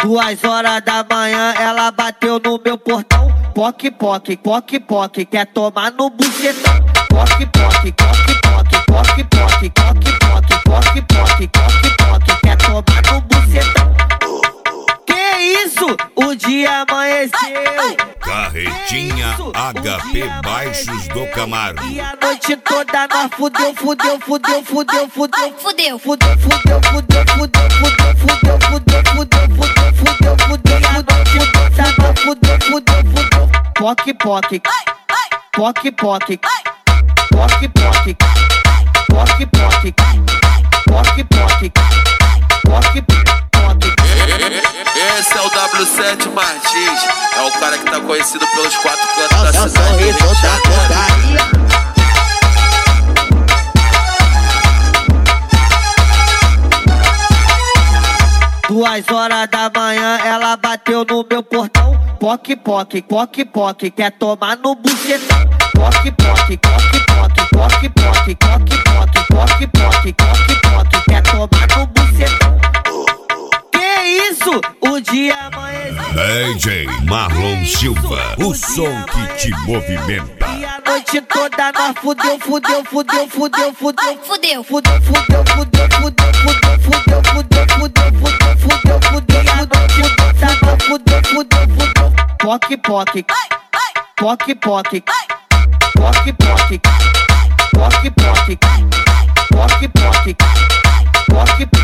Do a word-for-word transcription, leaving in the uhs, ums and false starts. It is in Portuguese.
Duas horas da manhã ela bateu no meu portão. Poque, poque, poque, poque, quer tomar no bucetão. Poque, poque, poque, poque, poque, poque, poque, poque, poque, poque, poque, poque, quer tomar no bucetão. Que isso? O dia amanheceu. Carretinha H P Baixos do Camargo. E a noite toda nós fudeu, fudeu, fudeu, fudeu, fudeu, Fudeu. fudeu, fudeu, fudeu, fudeu, fudeu, fudeu, fudeu, fudeu, fudeu, fudeu, fudeu, e a noite toda nós fudeu, fudeu, fudeu. Poque, poque, poque, poque, poque, poque, poque, poque, poque, poque, poque, poque. Esse é o W sete Martins, é o cara que tá conhecido pelos quatro cantos da cidade. Duas horas da manhã ela bateu no meu portão. Poque, poque, poque, poque, quer tomar no bucetão. Poque, poque, poque, poque, poque, poque, poque, poque, poque, poque, poque, poque, quer tomar no bucetão. Que isso? O dia amanheceu. D J Marlon Silva, o som que te movimenta. E a noite toda nós fudeu, fudeu, fudeu, fudeu, fudeu, Fudeu. fudeu, fudeu, fudeu, fudeu, fudeu, fudeu, fudeu, fudeu, fudeu, fudeu, fudeu, e a noite toda nós fudeu, fudeu, fudeu. Poque, poque, poque, poque, poque, poque, poque, poque, poque, poque, poque,